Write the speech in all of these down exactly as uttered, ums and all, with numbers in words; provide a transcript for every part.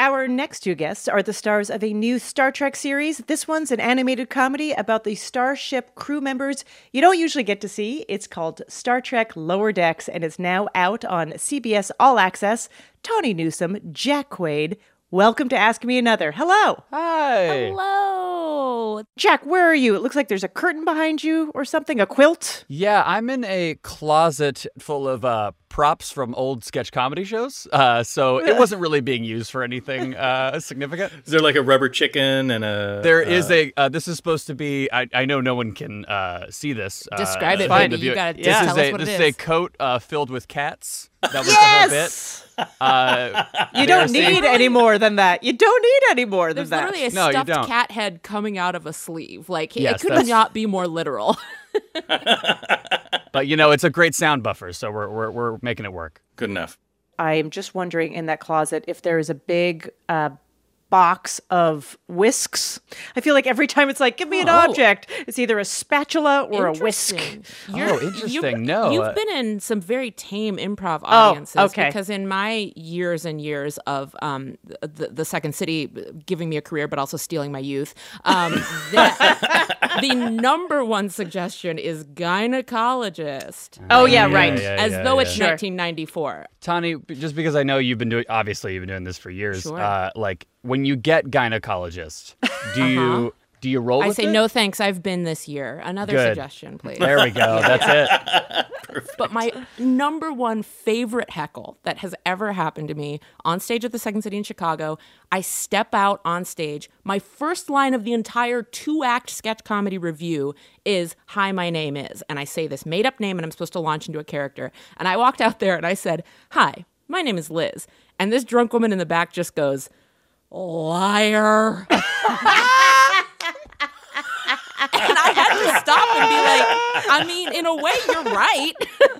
Our next two guests are the stars of a new Star Trek series. This one's an animated comedy about the Starship crew members you don't usually get to see. It's called Star Trek Lower Decks, and it's now out on C B S All Access. Tawny Newsome, Jack Quaid, welcome to Ask Me Another. Hello. Hi. Hello. Jack, where are you? It looks like there's a curtain behind you or something, a quilt. Yeah, I'm in a closet full of uh, props from old sketch comedy shows, uh, so it wasn't really being used for anything uh, significant. Is there like a rubber chicken and a... There uh, is a, uh, this is supposed to be, I, I know no one can uh, see this. Uh, Describe it, fine. baby. You gotta This just is tell a, us what This it is is. a coat uh, filled with cats. That was Yes! the whole bit. Uh, You don't embarrassing. need any more than that. You don't need any more than There's that. literally a No, you stuffed don't. cat head coming out of a sleeve. Like, Yes, it could that's- not be more literal. But, you know, it's a great sound buffer, so we're, we're, we're making it work. Good enough. I am just wondering in that closet if there is a big uh, box of whisks. I feel like every time it's like, give me an Oh. object, it's either a spatula or a whisk. Interesting. Oh, interesting. You've, No, You've uh, been in some very tame improv Oh, audiences. okay. Because in my years and years of um, the, the Second City giving me a career, but also stealing my youth, um, the, the number one suggestion is gynecologist. Oh, yeah, right. yeah, As yeah, though yeah. it's Sure. nineteen ninety-four. Tani, just because I know you've been doing, obviously you've been doing this for years. Sure. Uh, like when you get gynecologist, do you do you roll? I with say, it? no thanks, I've been this year. Another Good. suggestion, please. There we go. That's it. But my number one favorite heckle that has ever happened to me on stage at the Second City in Chicago, I step out on stage. My first line of the entire two-act sketch comedy review is, "Hi, my name is." And I say this made-up name, and I'm supposed to launch into a character. And I walked out there and I said, "Hi, my name is Liz." And this drunk woman in the back just goes, "Liar." And I had to stop and be like, I mean, in a way, you're right.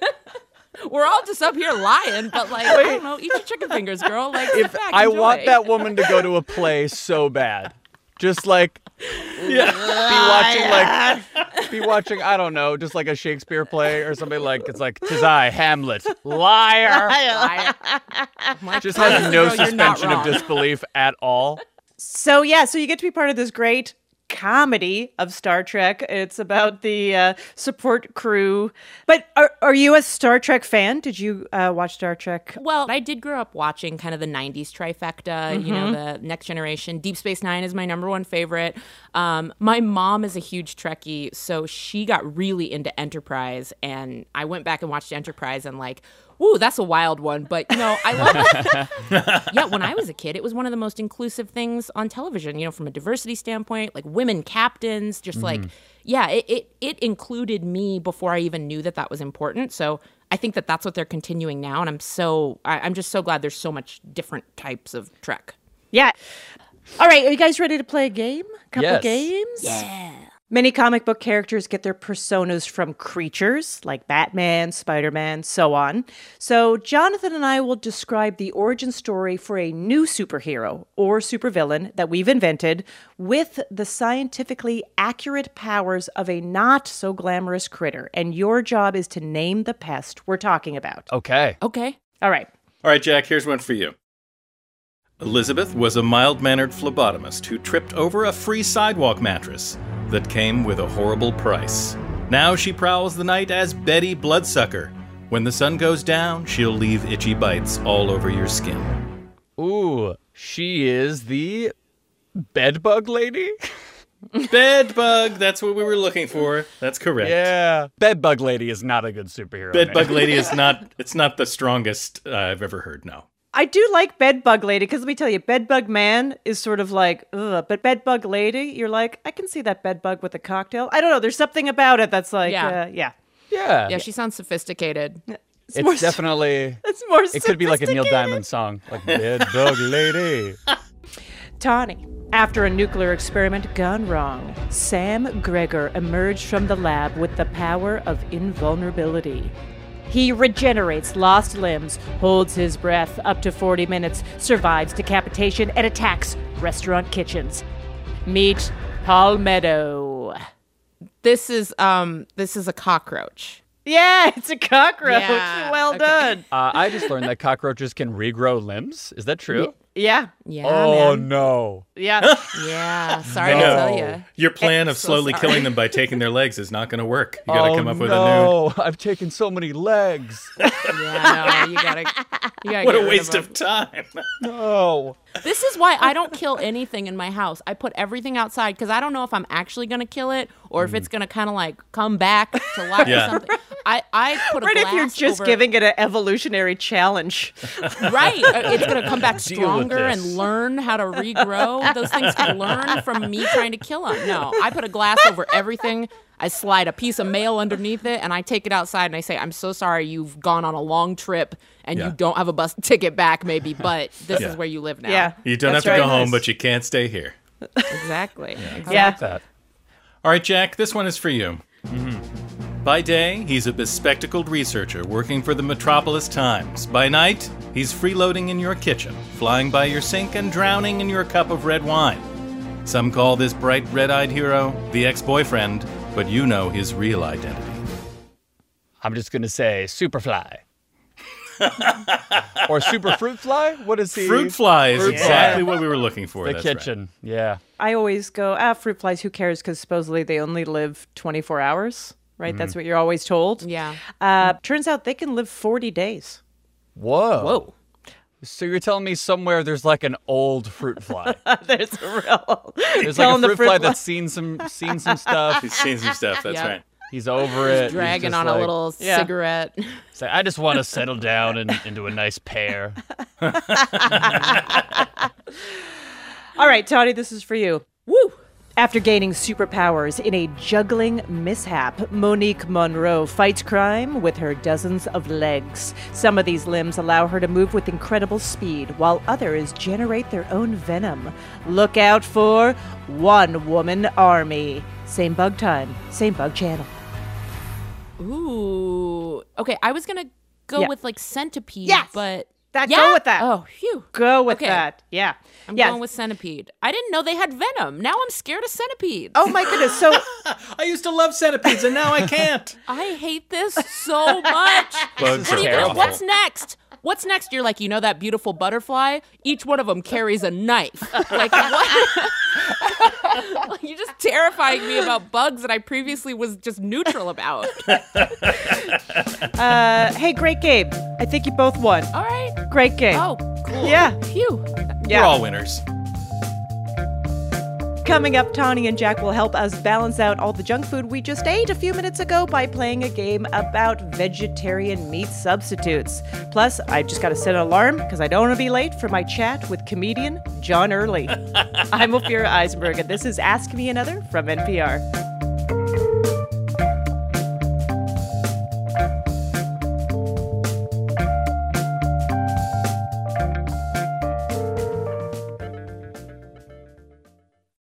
We're all just up here lying, but like, I don't know, eat your chicken fingers, girl. Like, sit If back, I enjoy. want that woman to go to a play so bad, just like be watching like be watching I don't know, just like a Shakespeare play or something like it's like "'Tis I, Hamlet, liar." Liar. I'm like, Just has "Listen, no girl, you're not suspension of wrong." disbelief at all. So, yeah, so you get to be part of this great comedy of Star Trek. It's about the uh, support crew. But are, are you a Star Trek fan? Did you uh, watch Star Trek? Well, I did grow up watching kind of the nineties trifecta, you know, the Next Generation. Deep Space Nine is my number one favorite. Um, my mom is a huge Trekkie, so she got really into Enterprise, and I went back and watched Enterprise and like, woo, that's a wild one. But, you know, I love it. Yeah, when I was a kid, it was one of the most inclusive things on television, you know, from a diversity standpoint, like women captains, just like, yeah, it, it, it included me before I even knew that that was important. So I think that that's what they're continuing now. And I'm so, I, I'm just so glad there's so much different types of Trek. Yeah. All right, are you guys ready to play a game? A couple Yes. of games? Yeah. Many comic book characters get their personas from creatures like Batman, Spider-Man, so on. So Jonathan and I will describe the origin story for a new superhero or supervillain that we've invented with the scientifically accurate powers of a not so glamorous critter. And your job is to name the pest we're talking about. Okay. Okay. All right. All right, Jack, here's one for you. Elizabeth was a mild-mannered phlebotomist who tripped over a free sidewalk mattress that came with a horrible price. Now she prowls the night as Betty Bloodsucker. When the sun goes down, she'll leave itchy bites all over your skin. Ooh, she is the bedbug lady? Bedbug, that's what we were looking for. That's correct. Yeah. Bedbug lady is not a good superhero Bedbug name. lady is not, it's not the strongest uh, I've ever heard, no. I do like Bedbug Lady because let me tell you, Bedbug Man is sort of like, ugh, but Bedbug Lady, you're like, I can see that bedbug with a cocktail. I don't know. There's something about it that's like, Yeah. uh, yeah. Yeah. Yeah, she sounds sophisticated. It's, It's more, definitely it's more it could be like a Neil sophisticated. Diamond song, like Bedbug Lady. Tawny. After a nuclear experiment gone wrong, Sam Gregor emerged from the lab with the power of invulnerability. He regenerates lost limbs, holds his breath up to forty minutes, survives decapitation, and attacks restaurant kitchens. Meet Palmetto. This is um this is a cockroach. Yeah, it's a cockroach. Yeah, Well okay. done. Uh, I just learned that cockroaches can regrow limbs. Is that true? Yeah. Yeah, Oh, man. no. Yeah. Yeah, sorry No. to tell you. Your plan of so slowly sorry. killing them by taking their legs is not going to work. You got to oh, come up with a no. I've taken so many legs. Yeah, no, you gotta. You gotta new. What get a rid waste of, of time. No. This is why I don't kill anything in my house. I put everything outside because I don't know if I'm actually gonna kill it or if it's gonna kind of like come back to life Yeah. or something. I, I put a Right, glass if you're just over, giving it an evolutionary challenge. right, uh, it's gonna come back Deal with stronger this. and learn how to regrow. Those things can learn from me trying to kill them. No, I put a glass over everything. I slide a piece of mail underneath it, and I take it outside, and I say, I'm so sorry you've gone on a long trip, and Yeah. you don't have a bus ticket back, maybe, but this Yeah. is where you live now. Yeah. You don't That's have to go right. home, but you can't stay here. Exactly. exactly. Yeah. That. All right, Jack, this one is for you. By day, he's a bespectacled researcher working for the Metropolis Times. By night, he's freeloading in your kitchen, flying by your sink, and drowning in your cup of red wine. Some call this bright red-eyed hero the ex-boyfriend, but you know his real identity. I'm just going to say Superfly. Or Super Fruit Fly? What is he? Fruit fly is Fruit exactly fly. what we were looking for. The That's right. kitchen. Yeah. I always go, ah, fruit flies, who cares? Because supposedly they only live twenty-four hours, right? That's what you're always told. Yeah. Uh, turns out they can live forty days. Whoa. Whoa. So you're telling me somewhere there's like an old fruit fly? There's a real. There's like telling a the fruit fly fly- that's seen some seen some stuff. He's seen some stuff. That's Yeah. right. He's over it. He's Dragging just on like, a little Yeah. cigarette. Say, I just want to settle down and into a nice pear. All right, Toddy, this is for you. Woo! After gaining superpowers in a juggling mishap, Monique Monroe fights crime with her dozens of legs. Some of these limbs allow her to move with incredible speed, while others generate their own venom. Look out for One Woman Army. Same bug time, same bug channel. Ooh. Okay, I was gonna go Yeah. with like centipede, Yes! but That, yeah? Go with that. Oh, phew. Go with Okay. that. Yeah. I'm yeah. going with centipede. I didn't know they had venom. Now I'm scared of centipedes. Oh my goodness. So I used to love centipedes, and now I can't. I hate this so much. Bugs What are do you terrible. think? What's next? What's next? You're like, you know that beautiful butterfly? Each one of them carries a knife. Like, what? Like, you're just terrifying me about bugs that I previously was just neutral about. uh, hey, great game. I think you both won. All right. Great game. Oh, cool. Yeah. Phew. yeah. We're all winners. Coming up, Tawny and Jack will help us balance out all the junk food we just ate a few minutes ago by playing a game about vegetarian meat substitutes. Plus, I just got to set an alarm because I don't want to be late for my chat with comedian John Early. I'm Ophira Eisenberg, and this is Ask Me Another from N P R.